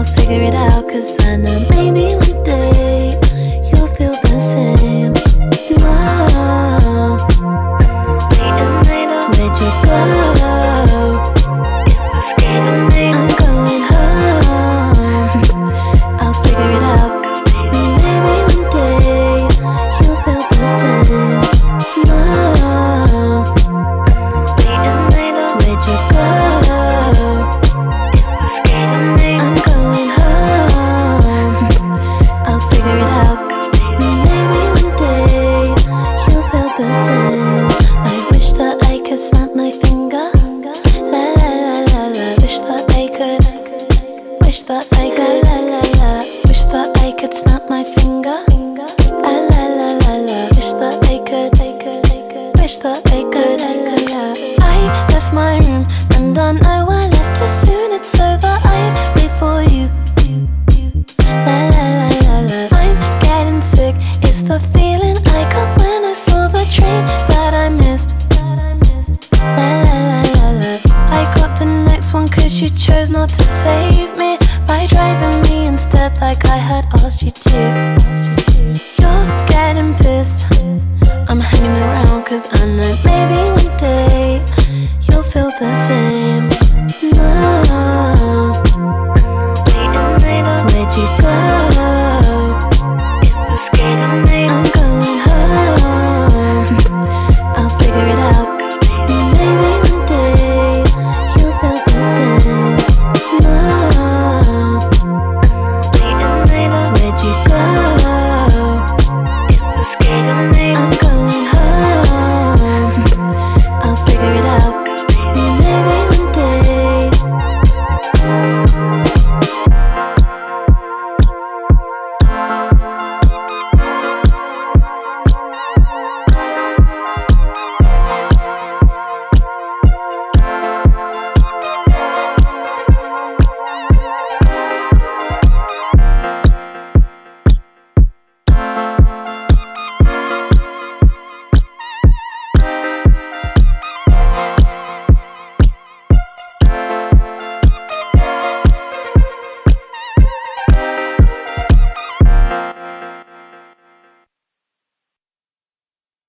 figure it out, 'cause I know maybe one day you'll feel the same. Whoa. Where'd you go? I'm going home. I'll figure it out. Maybe one day you'll feel the same. Whoa. Where'd you go? I'm going home. I'll figure it out. Maybe one day you'll feel the same. I wish that I could snap my finger. La la la la la. Wish that I could. Wish that I could. La la la. Wish that I could snap my finger. La la la la la. Wish that I could. Wish that